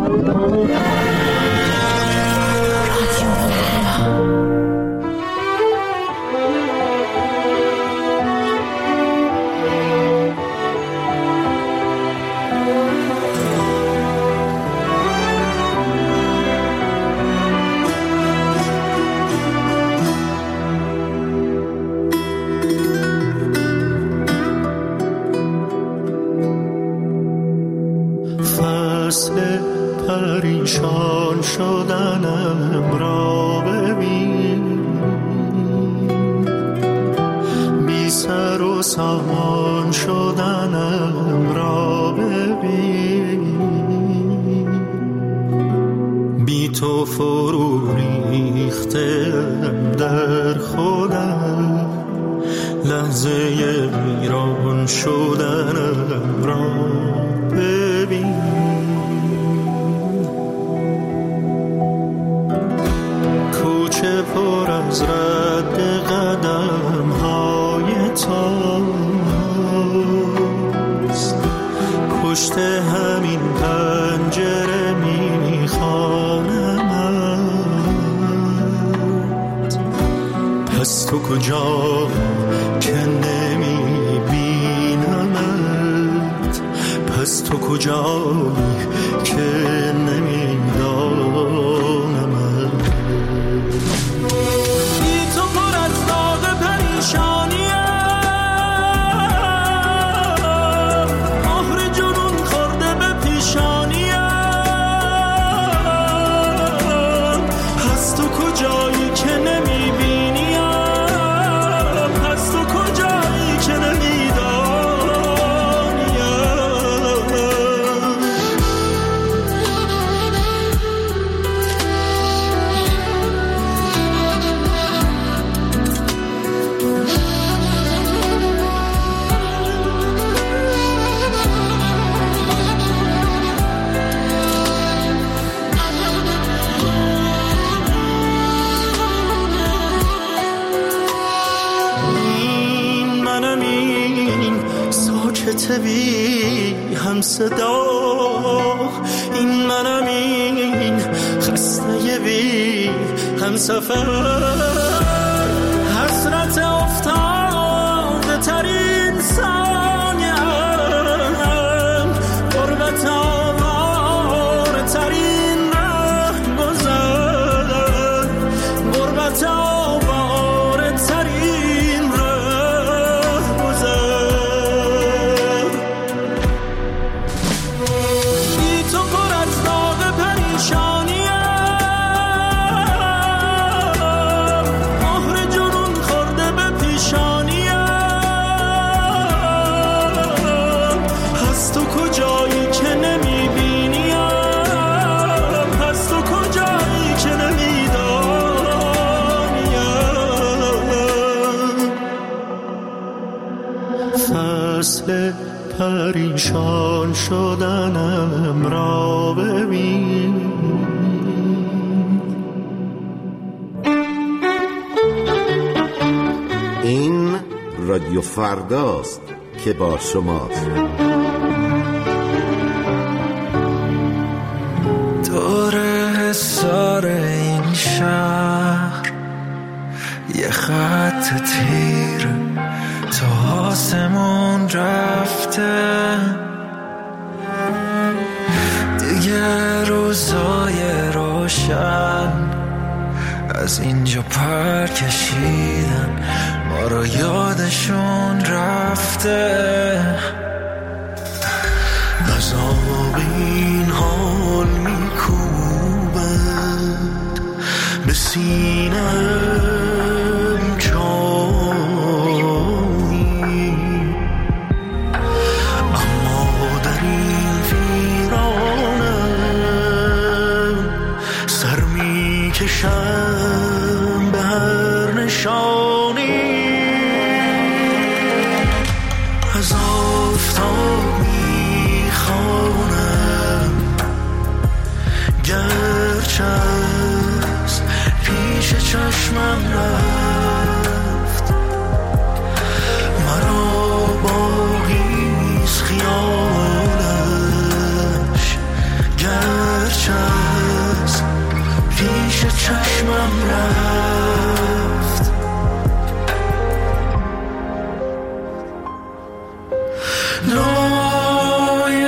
پریشان شدنم را ببین، بی سر و سامان شدنم را ببین، بی تو فرو ریختم در خودم، لحظه ویران شدنم را ببین. کوچه پر از رد قدم های تاست، پشت همین پنجره میخوانمت. پس تو کجا که نمیبینمت، پس تو کجایی که نمیدانمت. بی تو پر از داغ پریشانیم، مهر جنون خورده به پیشانیم. پس تو کجایی که نمیبینیم، پس تو کجایی که بی هم صدا، این منم، این خسته بی هم سفر، حسرت افتاده ترین ثانیم، غربت آوار ترین ره گذر، غربت آوار ترین ره گذر. فصل پریشان شدنم را ببین. این رادیو فرداست که با شماست. دور حصار این شهر یه خط تیر تا آسمون رفته، دیگه روزای روشن از اینجا پر کشیدن، ما رو یادشون رفته. عذاب این حال میکوبد به سینم چامی، اما در این ویرانم سر میکشم به هر نشانی. از آفتاب میخوانم گرچه از پیش چشمم گرچه از پیش چشمم رفت، رای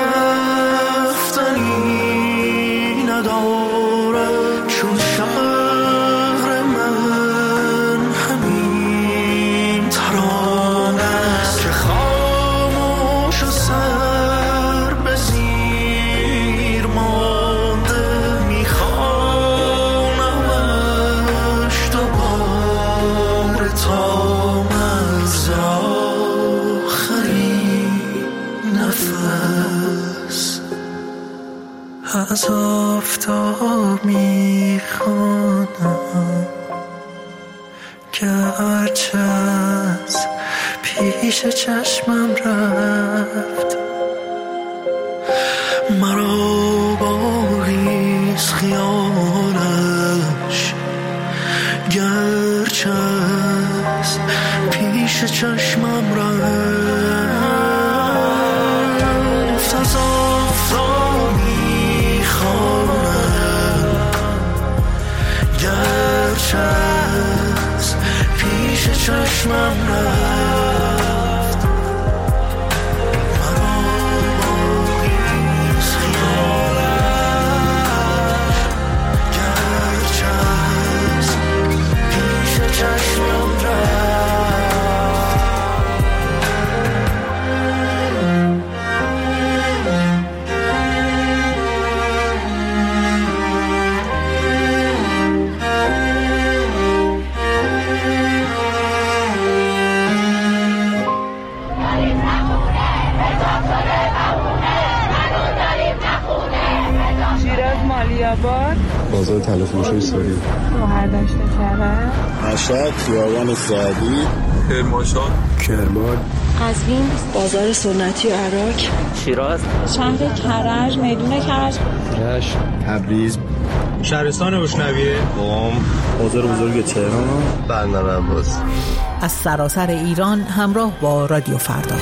رفتنی ندارد چون شهر من همین ترانه است که خاموش و سر به زیر مانده میخوانمش دوباره تا مرز نفس. از آفتاب میخوانم گرچه از پیش چشمم رفت، مرا باقیست خیالش گرچه از پیش چشمم رفت. از آفتاب میخوانم گرچه از پیش چشمم رفت، مرا باقیست خیالش گرچه از پیش چشمم رفت. بازار تلفروشی سوری، شهرداشت کرد، مشهد، خیابان سعدی، کرمانشاه، کرمان، قزوین، بازار سنتی عراق، شیراز، شهر کرج، میدون کرج، رشت، تبریز، شهرستان روشنویه، قم، بازار بزرگ تهران، بندر عباس. از سراسر ایران همراه با رادیو فردا.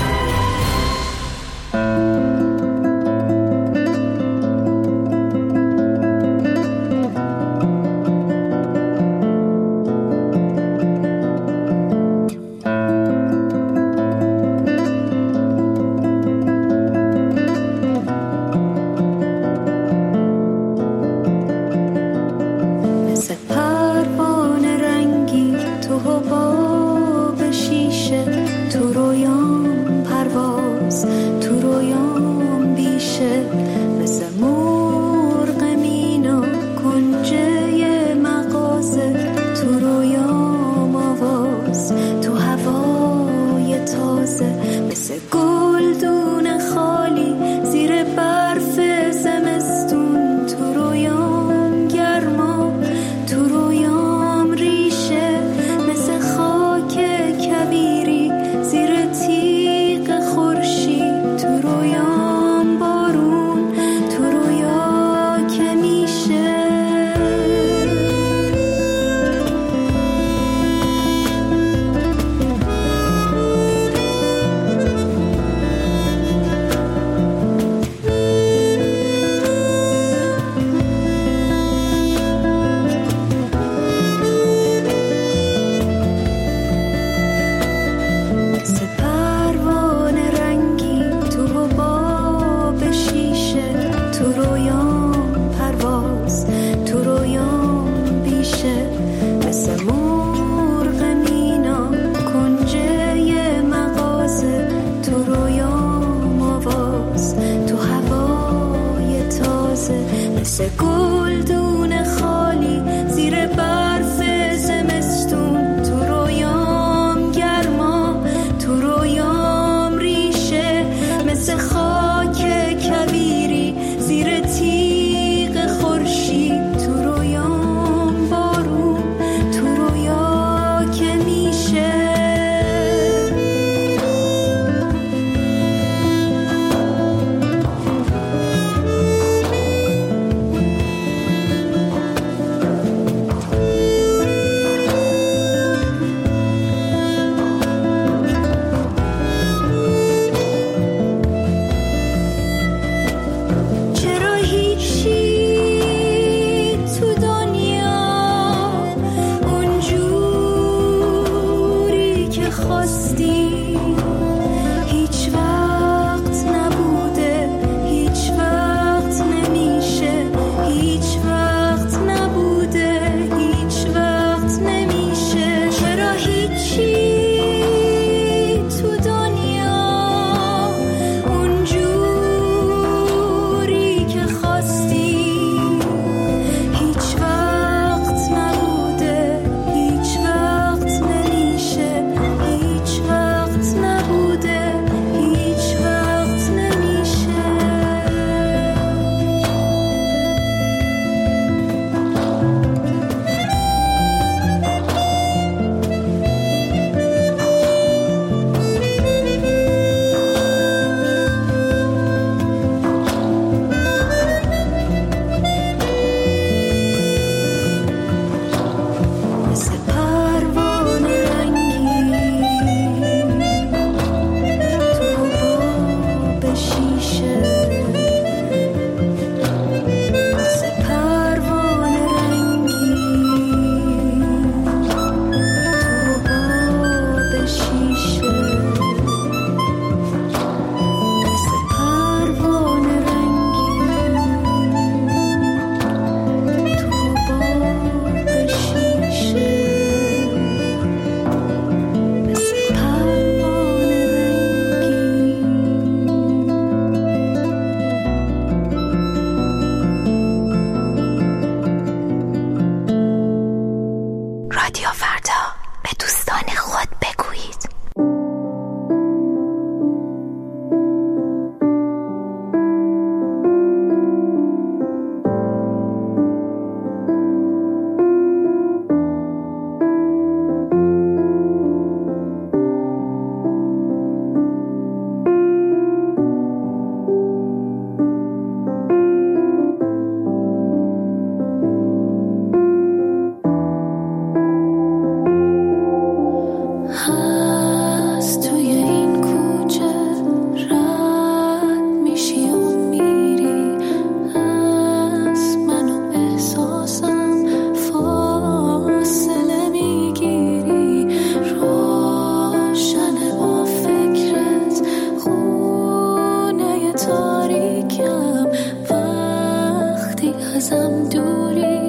ازم دوری،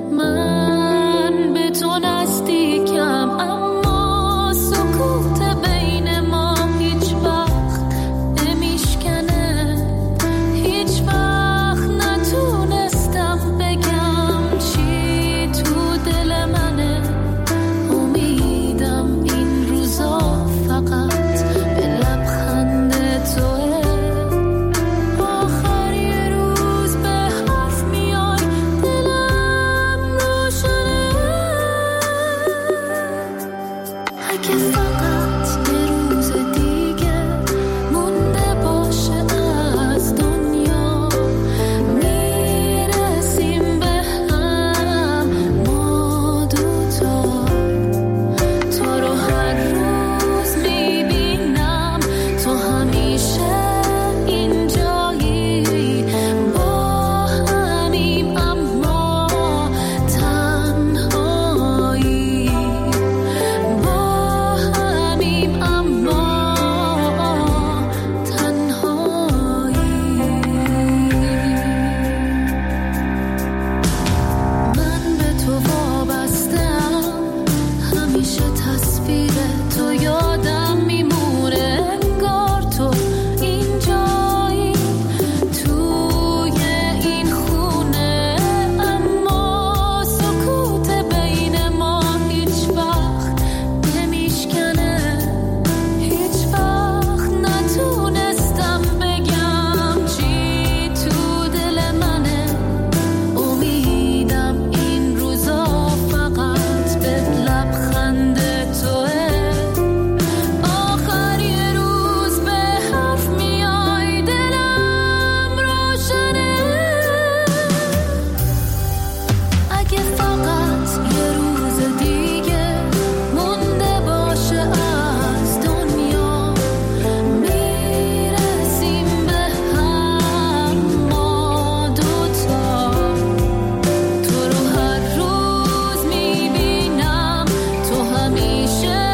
من به تو نزدیکم اما سکوت بین ما هیچ وقت نمیشکنه. هیچ وقت نتونستم بگم چی تو دل منه. امیدم این روزا فقط به لبخند توه. آخر یه روز به حرف میای دلم روشنه. اگه فقط یه روز دیگه مونده باشه از دنیا، میرسیم به هم ما دوتا. تو رو هر روز میبینم، تو همیشه اینجایی. با همیم اما تنهایی، با همیم اما تنهایی. من به تو وابسته‌ام، همیشه تصویر تو یادم میمونه. انگار تو اینجایی توی این خونه، اما سکوت بین ما هیچ وقت نمیشکنه. هیچ وقت نتونستم بگم چی تو دل منه. امیدم این روزا فقط به لبخند توه. آخر یه روز به حرف میای دلم روشنه. اگه فقط یه روز دیگه مونده باشه از دنیا، میرسیم به هم ما دوتا. تو رو هر روز میبینم، تو همیشه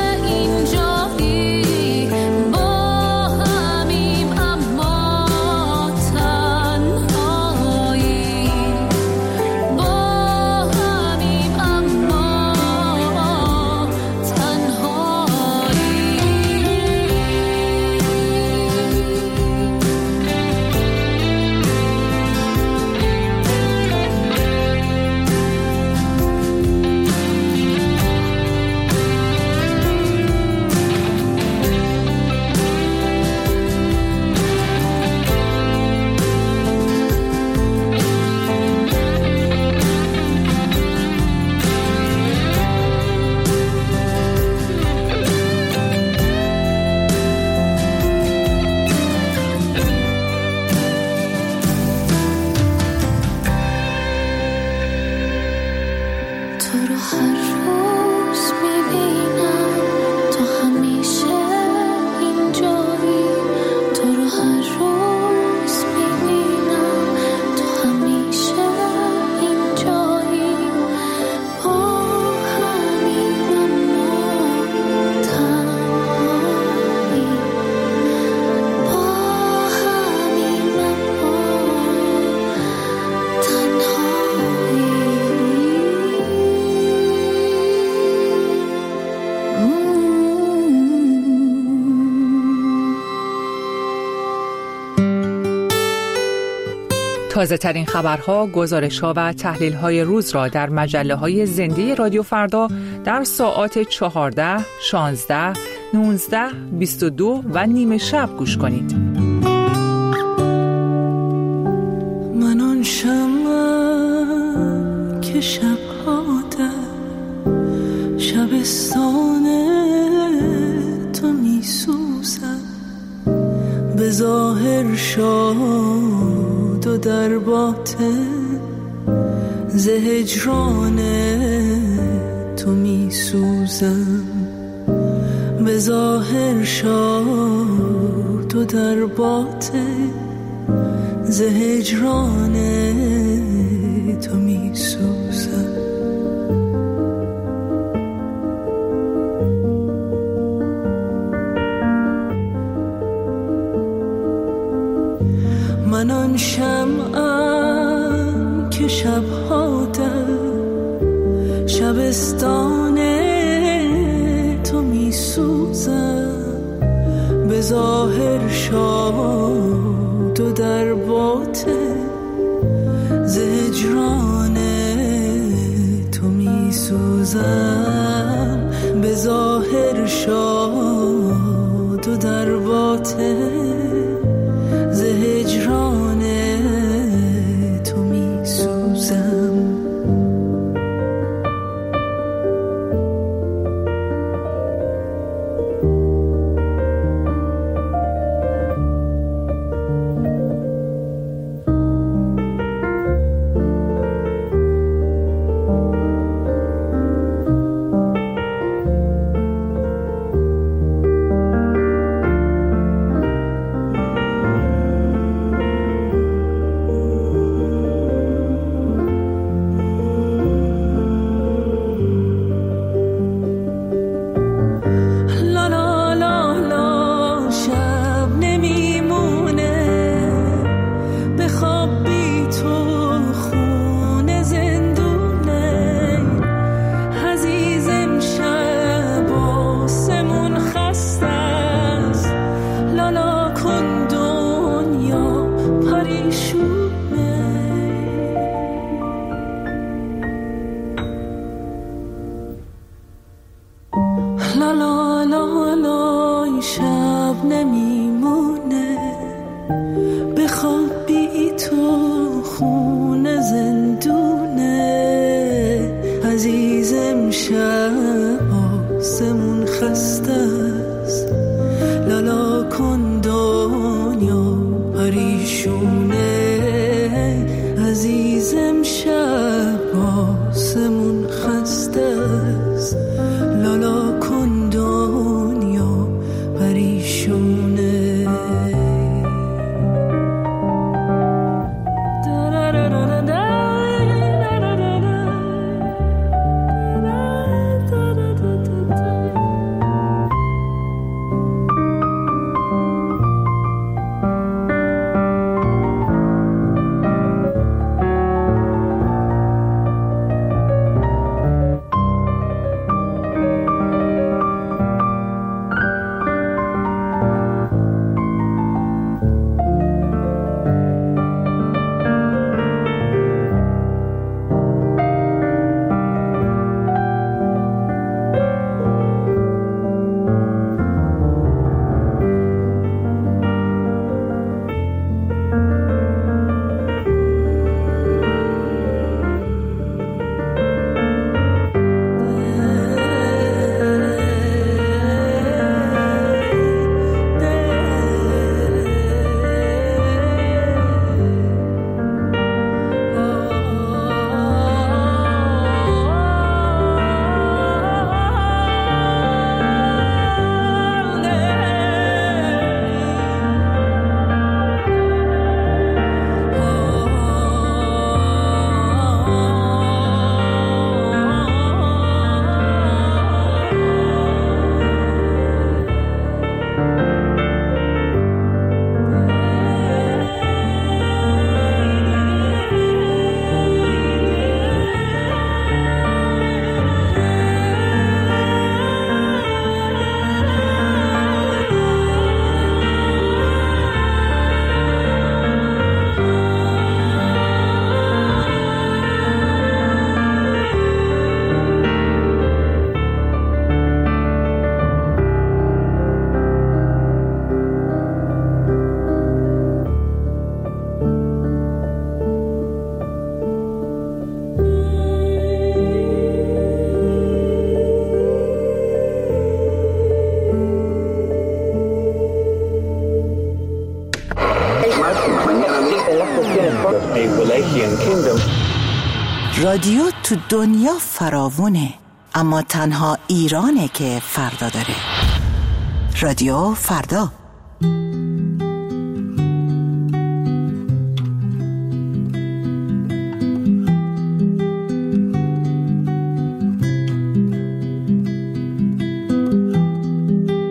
اینجایی. با همیم اما تنهایی، با همیم اما تو رو هر روز میبینم، تو همیشه اینجایی. تو رو هر روز میبینم، تو همیشه اینجایی. با همین اما تنهایی، با همین اما تنهایی. تازه ترین خبرها، گزارش‌ها و تحلیل‌های روز را در مجله‌های زنده رادیو فردا در ساعات 14، 16، 19، 22 و نیمه شب گوش کنید. من آن شمعم که شب‌ها در شبستان تو می‌سوزم، به ظاهر شاد و در باطن ز هجران تو می‌سوزم. به ظاهر شاد و در باطن ز هجران تو می‌سوزم. من آن شمعم که که شبها در شبستان تو می سوزم، به ظاهر شاد و در باطن ز هجران تو می سوزم، به ظاهر شاد و در باطن ز هجران تو می سوزم. رادیو تو دنیا فراوونه، اما تنها ایرانه که فردا داره. رادیو فردا.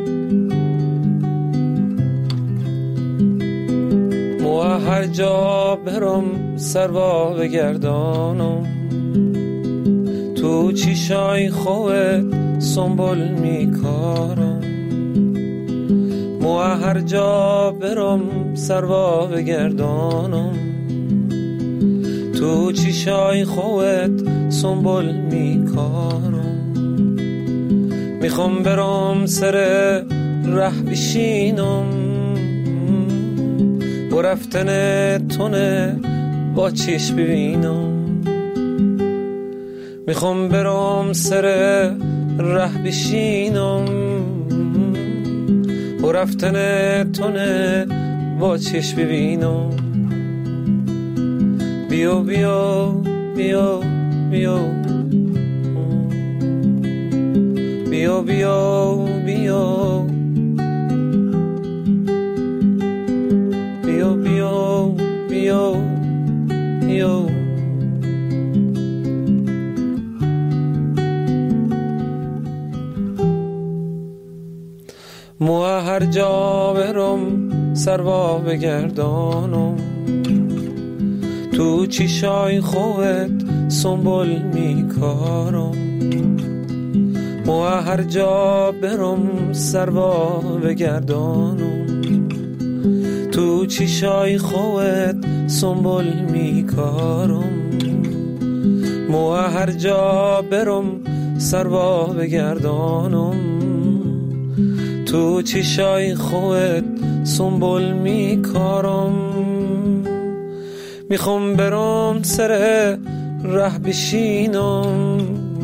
هر جا جا برم سروا بگردانم، تو چیشای خوت سنبول میکارم. مو هر جا برم سروا بگردانم، تو چیشای خوت سنبول میکارم. میخوام برم سر ره بشینم، و رفتن تونه با چیش ببینم. میخوام برم سر ره بشینم، و رفتن تونه با چیش ببینم. بیا بیا بیا بیا بیا بیا بیا بیا بیا بیا. مو هر جا برم سروا بگردانم، تو چیشای خوت سنبول میکارم. مو هر جا برم سروا بگردانم، تو چیشای خوت سنبول میکارم. مو هر جا برم سروا بگردانم، تو چیشای خوت سنبول میکارم. میخوام برم سر ره بشینم،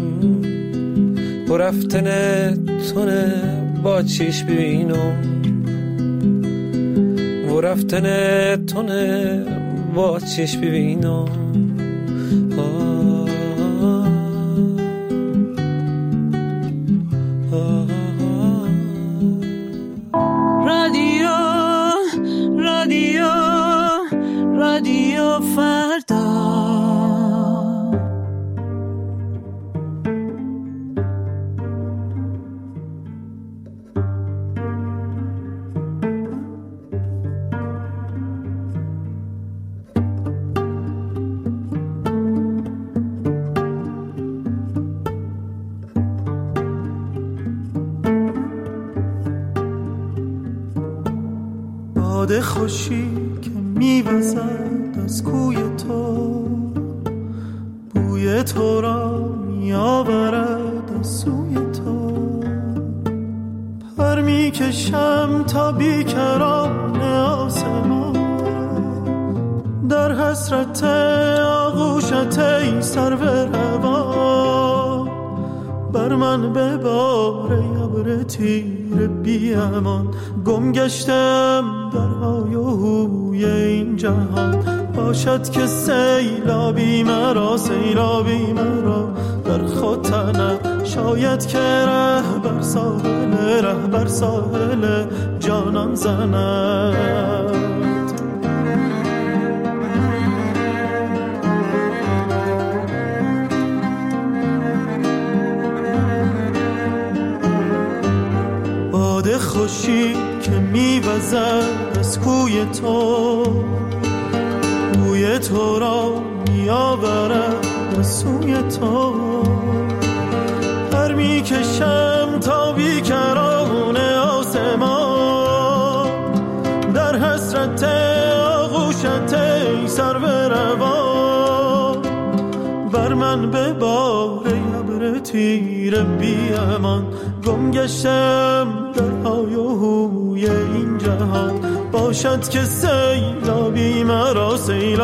و رفتن تونه با چیش ببینم. و رفتن تونه با چیش ببینم. رادیو فردا. باد خوشی که میوزد از کوی تو، بوی تو را میآورد از سوی تو. پر میکشم تا بیکران آسمان، در حسرت آغوشت ای سرو روان. بر من ببار ابر تیر بی امان، گم گشتم در های و هوی این جهان. باشد که سیلابی مرا در خود تنم. شاید که ره بر ساحل جانم زند. باد خوشی که میوزد از کوی تو، بوی تو را میآورد از سوی تو. پر میکشم تا بیکران آسمان، در حسرت آغوشت ای سرو روان. بر من ببار ابر تیر بی امان، گم گشتم در های و هوی این جهان. باشد که سیلابی مرا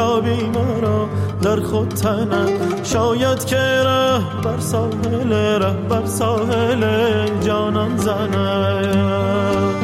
در خود تنم. شاید که ره بر ساحل جانم زند.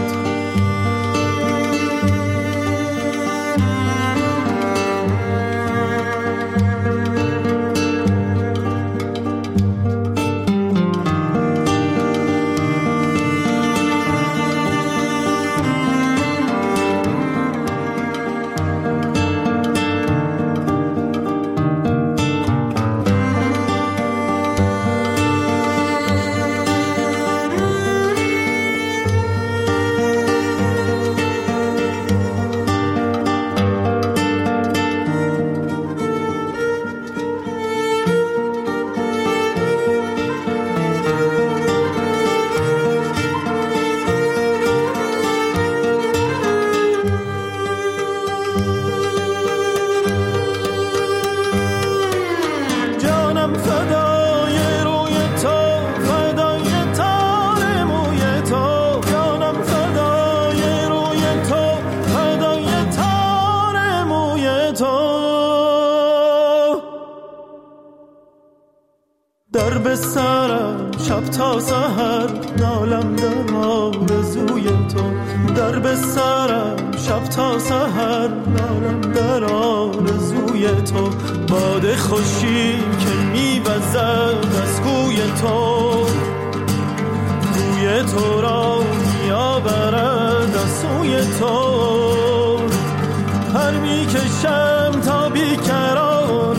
در به سرم شب تا سحر نالم در آرزوی تو، در به سرم شب تا سحر نالم در آرزوی تو. باد خوشی که میوزد از کوی تو، روی تو را میآورد از سوی تو. پر میکشم تا بیکران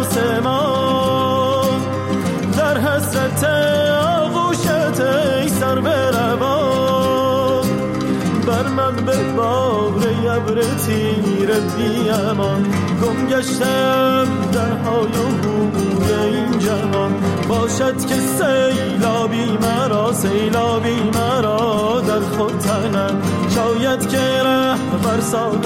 آسمان، در حسرت آغوشت ای سر بروان. بر من به بار ابر تیر بی امان، گم گشتم در های و هوی این جهان. باشد که سیلابی مرا، سیلابی مرا در خود تنم. شاید که رهبر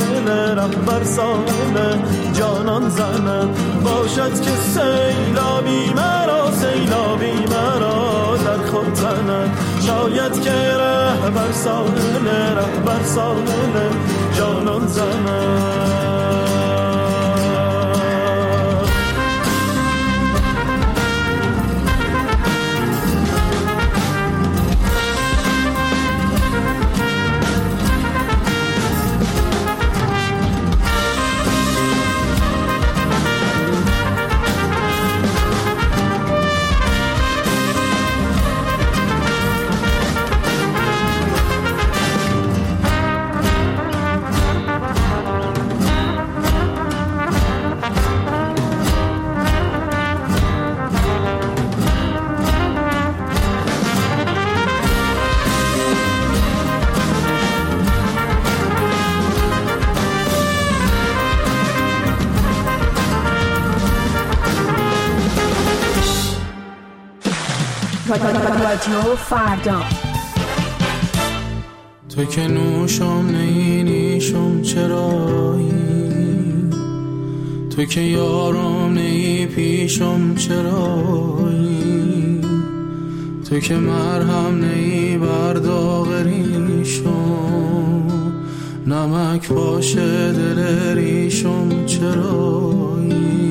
ساحل جانان زنم. باشد که سیلابی مرا، سیلابی مرا در خود تنم. شاید که رهبر ساحل جانان زنم. رادیو فردا. تو که نوشم نیشم چرایی، تو که یارم نی پیشم چرایی، تو که مرهم نی برداغریشم، نمک باشه دل ریشم چرایی.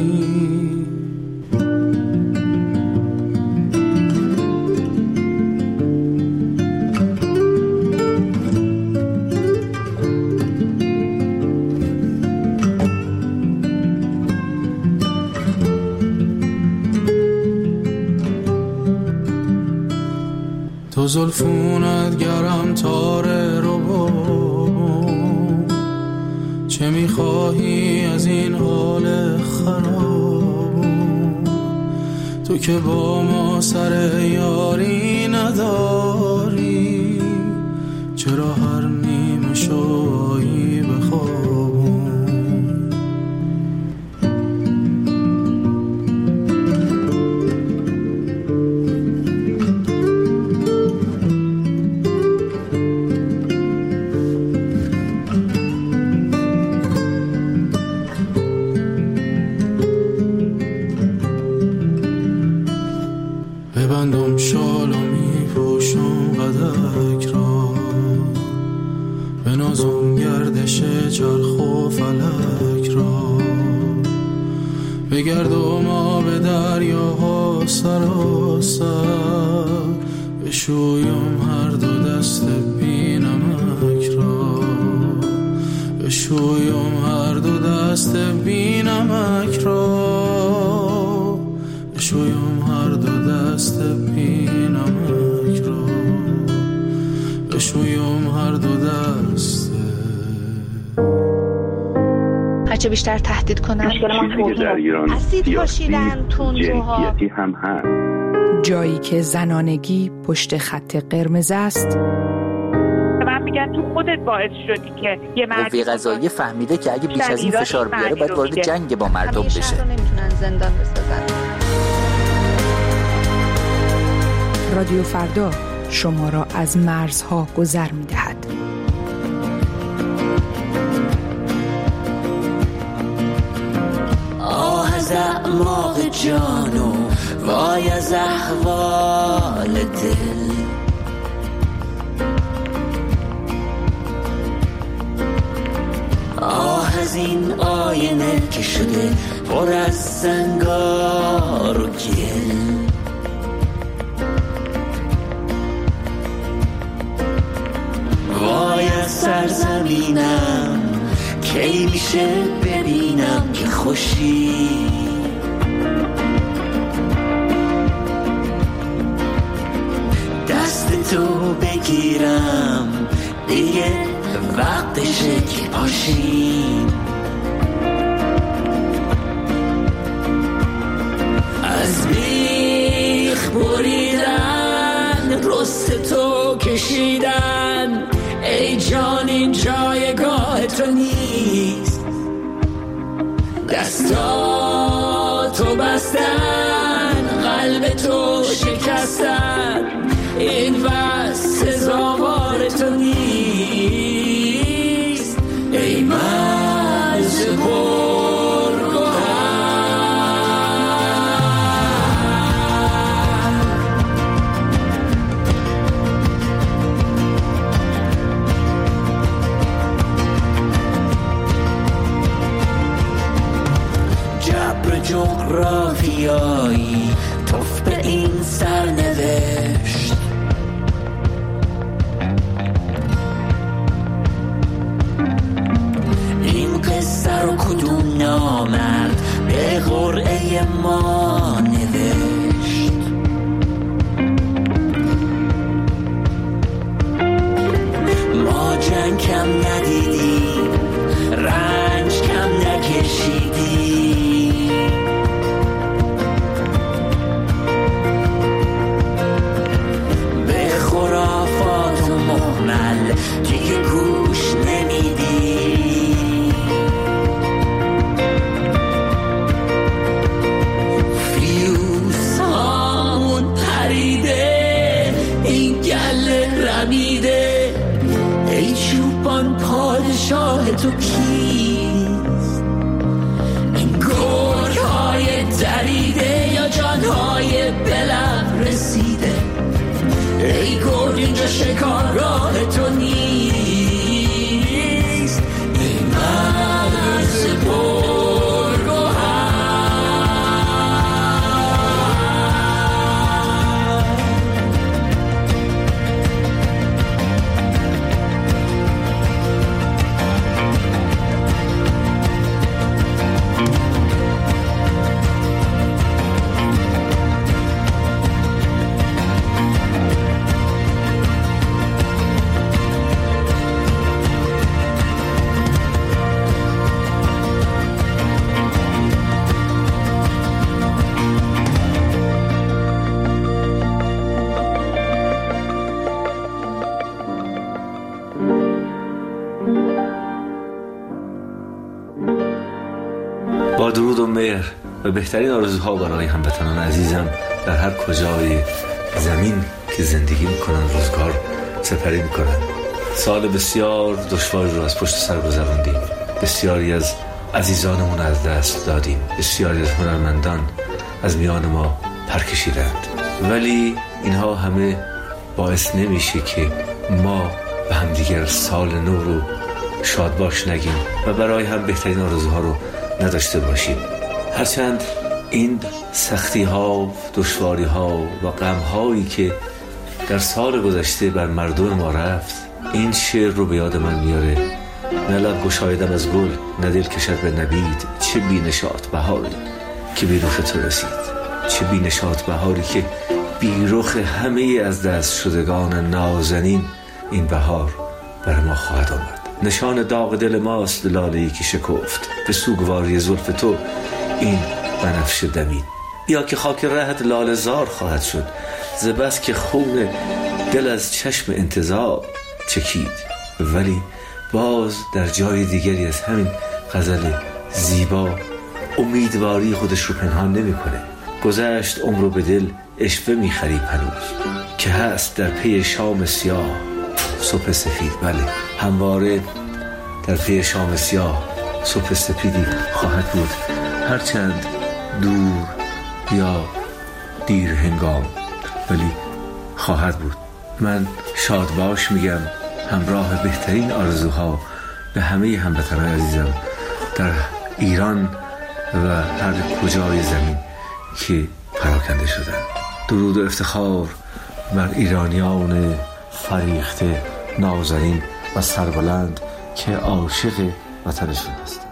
تو زلفونت گرم تاره رو بابم، چه میخواهی از این حال خرابم؟ تو که با ما سر یاری نداری، چرا هر نیمه شایی بخوابم؟ ببندم شال و میپوشم قدک را، بنازم گردش چرخ و فلک را، بگردم آب دریاها سراسر، بشویم هر دو دست بی نمک را، بشویم هر دو دست بی نمک را، بشویم هر دو دست بی نمک را، بشویم هر دو دست. هرچه بیشتر تهدید کنن در ایران اسید پاشیدن تندروها هم هست. جایی که زنانگی پشت خط قرمز است. من میگن تو خودت باعث شدی که یه مرد قوه قضاییه فهمیده که اگه بیش از این فشار بیاره باید وارد جنگ با مردم بشه. همیشه رو نمیتونن زندان بسازن. رادیو فردا شما را از مرزها گذر می‌دهد. آه از اعماق جانو وای از احوال دل، آه از این آینه که شده پر از زنگار و گل، سرزمینم کی میشه ببینم که خوشی دست تو بگیرم دیگه وقتشه که پاشیم از بیخ بریدن رست تو کشیدن ای جان این جایگاه تو نیست دستاتو بستن قلب تو شکستن این بس سزاوار تو نیست ای مرز جغرافیایی توف به این سرنوشت این قصه رو کدوم نامرد به قرعه ما نوشت ما جنگ کم ندیدیم رنج کم نکشیدیم دیگه گوش نمیدی فیوز هامون پریده این گله رمیده ای چوبان پادشاه تو کیست این گرگ های دریده یا جانهای بلب رسیده ای گرگ اینجا شکارگاه تو نیست ای مرز با درود و مهر و بهترین آرزوها برای هموطنان عزیزم در هر کجای زمین که زندگی میکنن روزگار سپری میکنن. سال بسیار دشواری رو از پشت سر گذروندیم. بسیاری از عزیزانمون از دست دادیم. بسیاری از هنرمندان از میان ما پر کشیدند. ولی اینها همه باعث نمیشه که ما به همدیگر سال نو رو شاد باش نگیم و برای هم بهترین آرزوها رو نداشته باشیم. هرچند این سختی ها، دشواری ها و غم هایی که در سال گذشته بر مردم ما رفت، این شعر رو به یاد من میاره: نه لب گشایدم از گل، نه دل کشد به نبید، چه بی نشاط بهاری که بی رخ تو رسید، چه بی نشاط بهاری که بی رخ همه از دست شدگان نازنین این بهار بر ما خواهد آمد. نشان داغ دل ماست لاله‌ای که شکفت، به سوگواری زلف تو این بنفشه دمید. یا که خاک رهت لاله زار خواهد شد، ز بس که خون دل از چشم انتظار چکید. ولی باز در جای دیگری از همین غزل زیبا امیدواری خودش رو پنهان نمی کنه. گذشت عمر به دل اشوه می خریم هنوز، که هست در پی شام سیاه صبح سفید. بله، همواره در پی شام سیاه صبح سپیدی خواهد بود، هرچند دور یا دیر هنگام، ولی خواهد بود. من شاد باش میگم، همراه بهترین آرزوها به همه هموطنان عزیزم در ایران و هر کجای زمین که پراکنده شدن. درود و افتخار بر ایرانیان فریخته نازنین و سربلند که عاشق وطنشون هستن.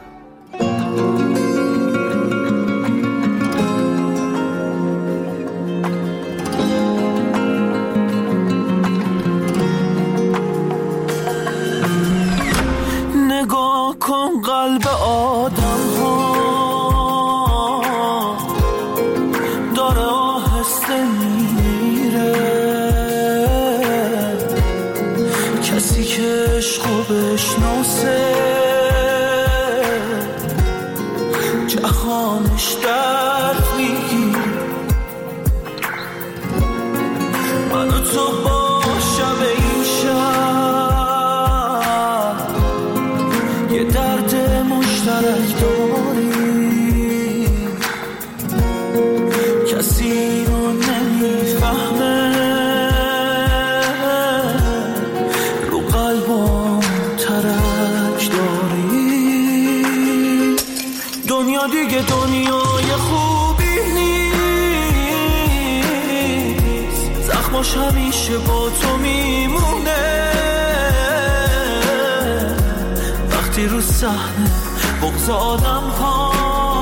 نگاه کن قلب آدم ها داره آهسته میره، کسی که عشقو بشناسه جهانش درد میگیره. من و تو با شب این شب یه درد مشترک داریم، کسی رو نمیفهمه، رو قلبم ترک داریم. دنیا دیگه دنیای خوبی نیست، زخماش همیشه با تو میمونه. وقتی رو صحنه بغض آدم ها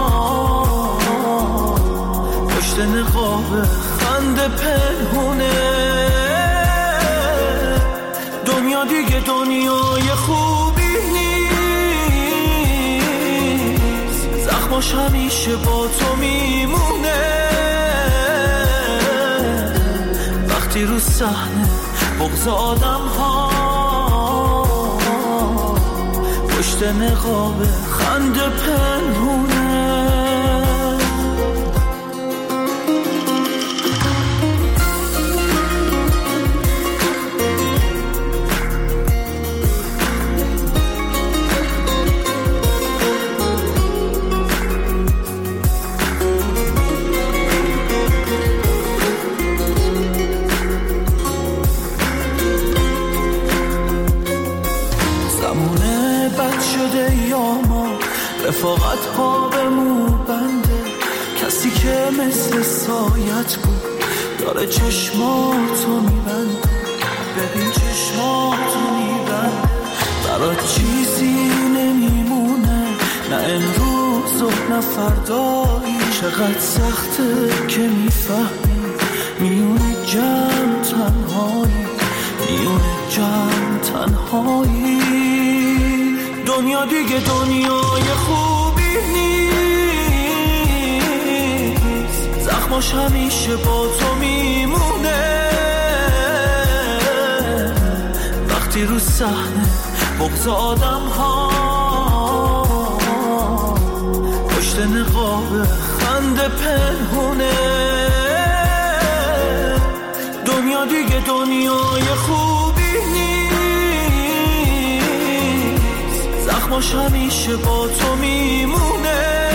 پشت نقاب خنده پنهونه. دنیا دیگه دنیای خوبی نیست، زخماش همیشه با تو میمونه. وقتی رو صحنه بغض آدم ها پشت نقاب خنده پنهونه. رفاقت ها به مو بنده، کسی که مثل سایت بود داره چشماتو میبنده. ببین چشماتو میبنده، برات چیزی نمیمونه، نه امروز و نه فردایی. چقدر سخته که میفهمی میونه جمع تنهایی، میونه جمع تنهایی. دنیا دیگه دنیای خوبی نیست، زخماش همیشه با تو میمونه. وقتی رو صحنه بغض آدم ها پشت نقاب خنده پنهونه. دنیا دیگه دنیای خوبی زخماش همیشه با تو میمونه.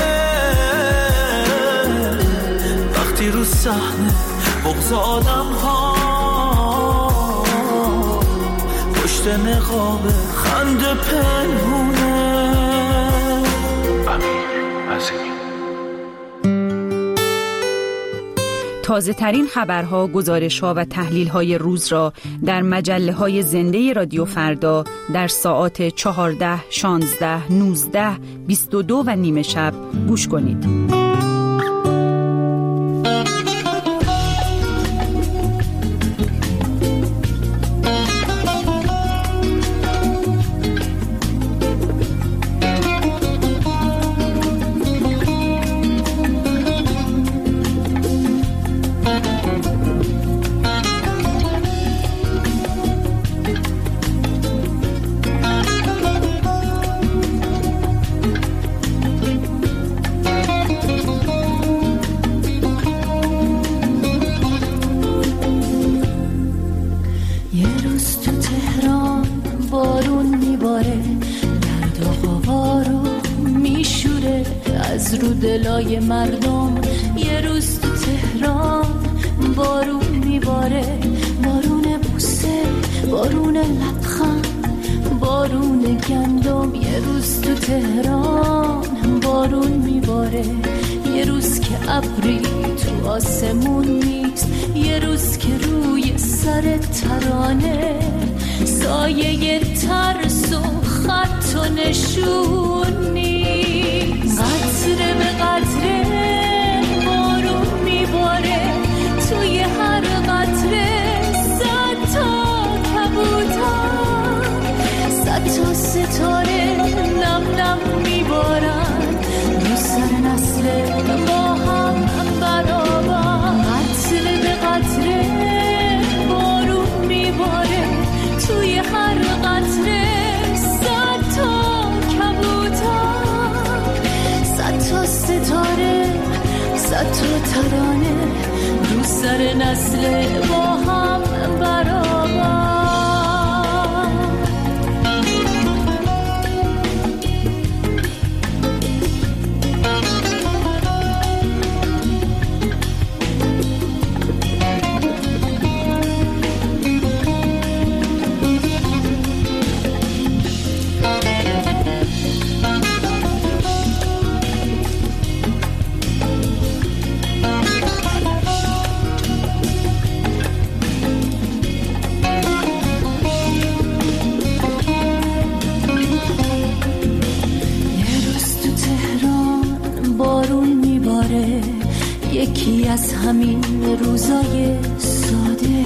وقتی رو صحنه بغض آدم ها پشت نقاب خنده پنهونه. تازه ترین خبرها، گزارش‌ها و تحلیل‌های روز را در مجله‌های زنده رادیو فردا در ساعات 14، 16، 19، 22 و نیمه شب گوش کنید. دلای مردم یه روز تو تهران بارون میباره، بارون بوسه، بارون لبخند، بارون گندم. یه روز تو تهران بارون میباره، یه روز که ابری تو آسمون نیست، یه روز که روی سر ترانه سایه ترس و خط و نشون نیست. قطره به قطره بارون میباره، توی هر قطره صد تا کبوتر، صد تا ستاره نم نم میبارن رو سر نسل ما هم برابر. قطره به قطره بارون میباره، توی هر قطره صد تا کبوتر، صد تا ستاره، صد تا ترانه رو سر نسل ما هم برابر. یکی از همین روزای ساده،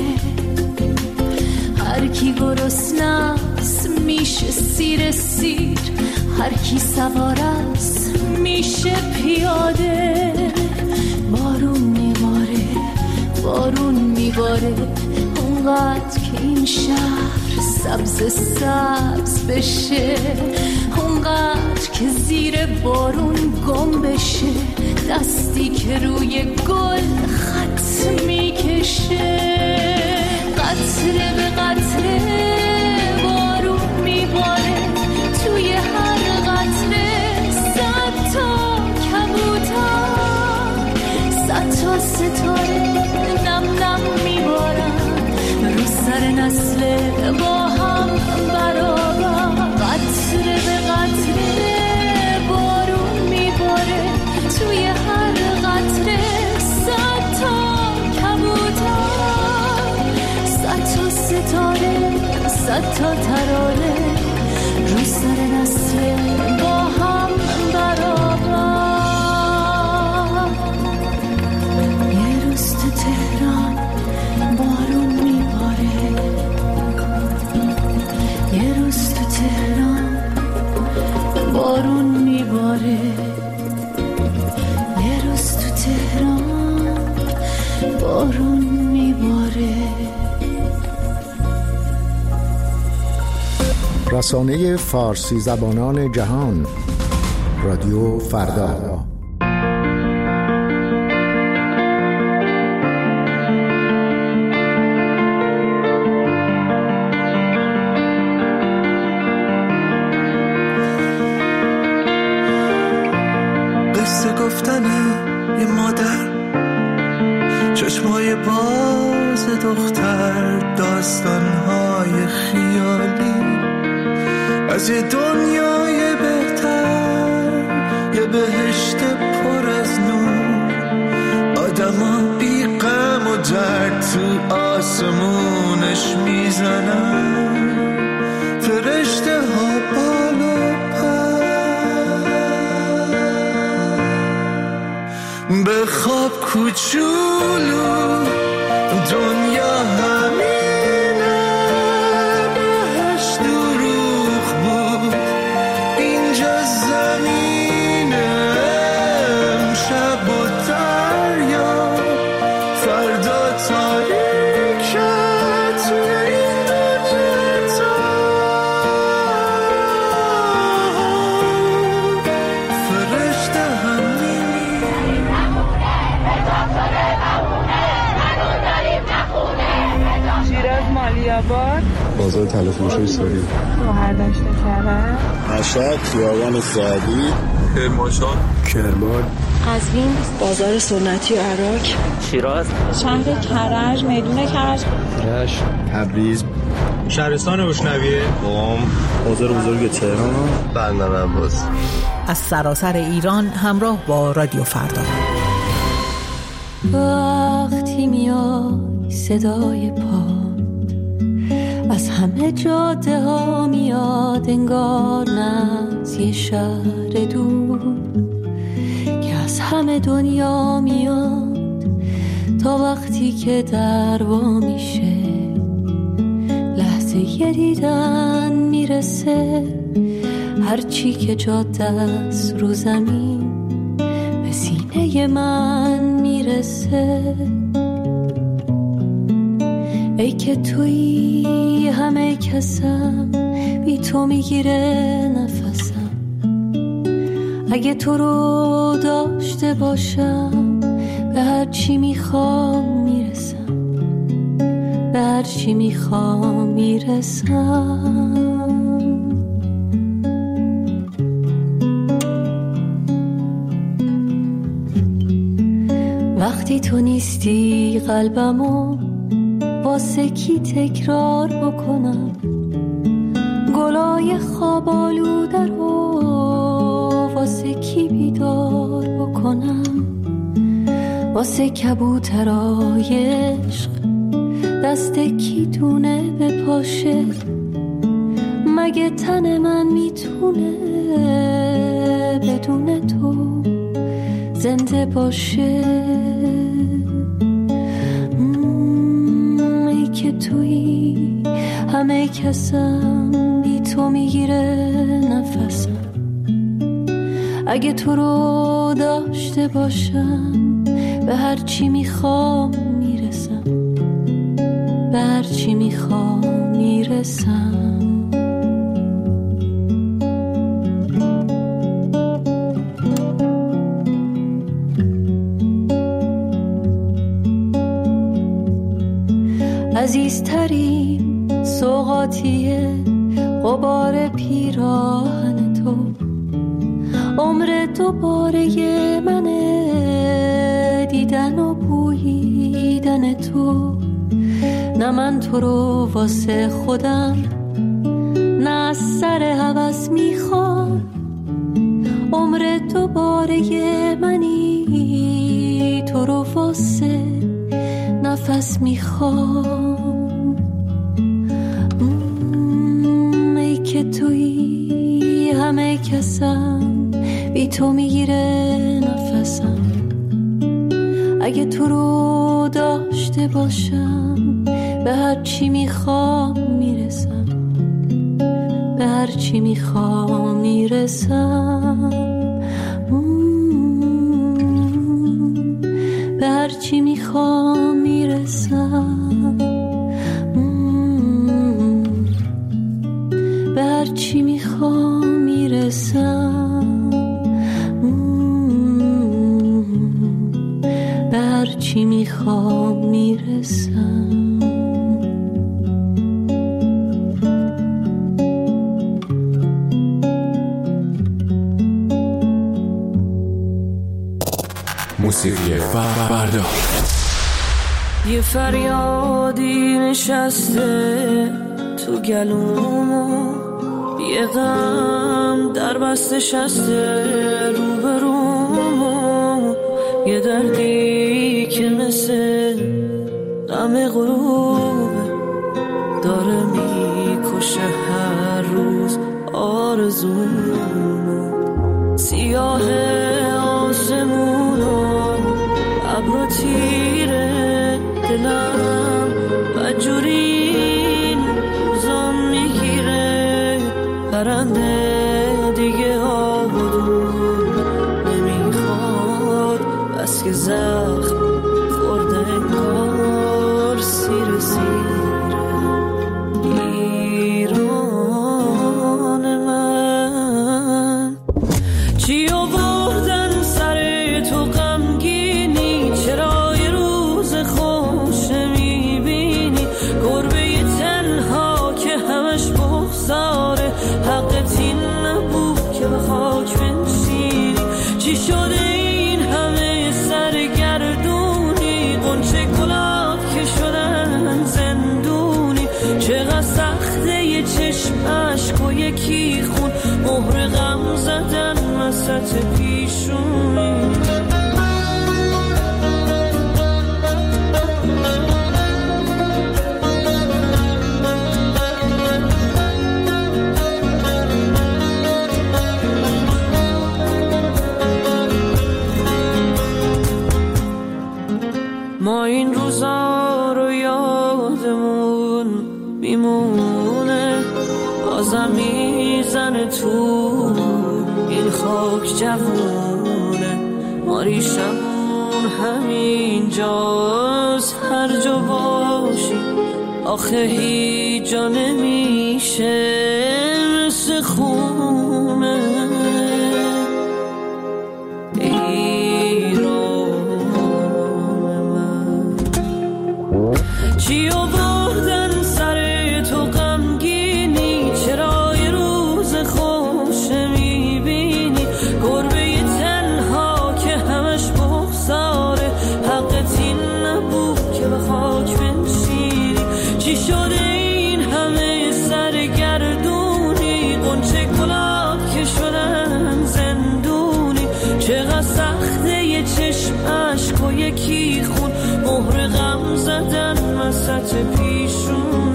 هر کی گرسنه‌ست میشه سیر سیر، هر کی سوار است میشه پیاده. بارون میباره، بارون میباره، اونقدر که این شهر سبز سبز بشه، اونقدر که زیر بارون گم بشه، دستی که روی گل خط میکشه. قطره به قطره بارون میباره، توی هر قطره صد تا کبوتر، صد تا ستاره نم نم میبارن رو سر نسل با هم برابر. قطره به قطره بارون میباره، توی هر قطره صد تا کبوتر، صد تا ستاره، صد تا ترانه رو سر نسل با هم برابر. یه روز تو تهران بارون میباره، یه روز تو تهران بارون میباره، یه روز تو تهران بارون میباره. رسانه فارسی زبانان جهان، رادیو فردا. قصه گفتنه یه مادر، چشمای باز دختر، داستانهای خیالی از یه دنیای بهتر، یه بهشت پر از نور، آدما بی غم و درد تو آسمونش میزنن، فرشته ها بال و پر. به خواب کوچولو دنیا همینه، بهش دروغ بود اینجا زمینه، امشب و دریا فردا تاریکه، توی این دنیا فرشته همینی. شیراز مالیاباد، بازار تلفروشی ساری، شهرداشت کرج، مشهد خیابان سعدی، کرمانشاه، کرمان، قزوین بازار سنتی و عراق، شیراز، شهر کرج، میدون کرج، رشت، تبریز، شهرستان بوشنویه، قم، بازار بزرگ تهران، بندر عباس. از سراسر ایران همراه با رادیو فردا. وقتی میای صدای پا از همه جاده ها میاد انگار نه از یه شهر دور که از همه دنیا میاد تا وقتی که در وا میشه لحظه یه دیدن میرسه هرچی که جاده است رو زمین به سینه من میرسه ای که تویی همه کسم بی تو میگیره نفسم اگه تو رو داشته باشم به هر چی میخوام میرسم به هر چی میخوام میرسم وقتی تو نیستی قلبمو واسه کی تکرار بکنم گلای خواب آلوده رو واسه کی بیدار بکنم واسه کبوترای عشق دست کی دونه به پاشه مگه تن من میتونه بدون تو زنده باشه ای که تویی همه کسم بی تو میگیره نفسم اگه تو رو داشته باشم به هر چی میخوام میرسم به هر چی میخوام میرسم عزیزترین سوغاتیه غبار پیراهن تو عمر دوباره منه دیدن و بوییدن تو نه من تو رو واسه خودم نه از سر هوس میخوام عمر دوباره منی تو رو واسه نفس میخوام ای که تویی همه کسم بی تو میگیره نفسم اگه تو رو داشته باشم به هر چی میخوام میرسم به هر چی میخوام میرسم به هر چی میخوام میرسم به هر چی میخوام میرسم به هر چی میخوام میرسم موسیقی فردا یه فریادی نشسته تو گلومو یه غم در بست شسته روبرومو یه دردی که مثل غم غروبه داره میکشه هر روز آرزومو سیاه آسمونو ابرو تیره دلم بدجورین روزام میگیره پرنده دیگه آبادون نمیخواد بس که زخم خورده انگار سیر سیره ایران من چی آوردن سر تو غمگینی چرا یه روز خوش نمیبینی گربه تنها که همش بغضاره حقت این نبود که به خاک بنشینی چی شده این همه سرگردونی قنچه گلاب که شدن زندونی چقدر سخته یه چشم عشق و یکی خون مهر غم زدن وسط پیشونی میمونه بازم میزنه تو این خاک جوونه ما ریشمون همین جاست هر جا باشی آخه هیچ جا نمیشه مثل خونه چی آوردن سر تو غمگینی چرا یه روز خوش میبینی گربه تنها که همش بغضاره حقت این نبود که به خاک بنشینی چی شده این همه سرگردونی قنچه گلاب که شدن زندونی چقدر سخته یه چشم عشق و یکی خون مهر غم زدن وسط پیشون